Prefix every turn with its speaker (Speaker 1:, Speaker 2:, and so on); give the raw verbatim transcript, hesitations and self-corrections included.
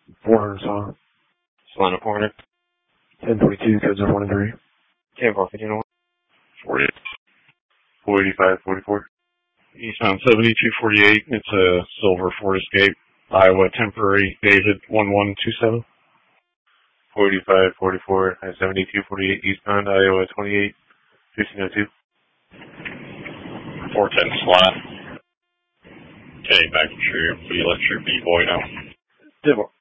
Speaker 1: four hundred song.
Speaker 2: Solana four hundred.
Speaker 1: ten twenty-two, codes are one and three.
Speaker 2: ten four fifteen one.
Speaker 3: forty. four eighty-five forty-four. Eastbound seventy-two forty-eight. It's a silver Ford Escape. Iowa temporary. David one one two seven.
Speaker 2: four eighty-five forty-four. seventy-two forty-eight eastbound Iowa twenty-eight fifteen oh two.
Speaker 3: four ten slot. Okay, back to your electric B-boy now.
Speaker 2: ten four.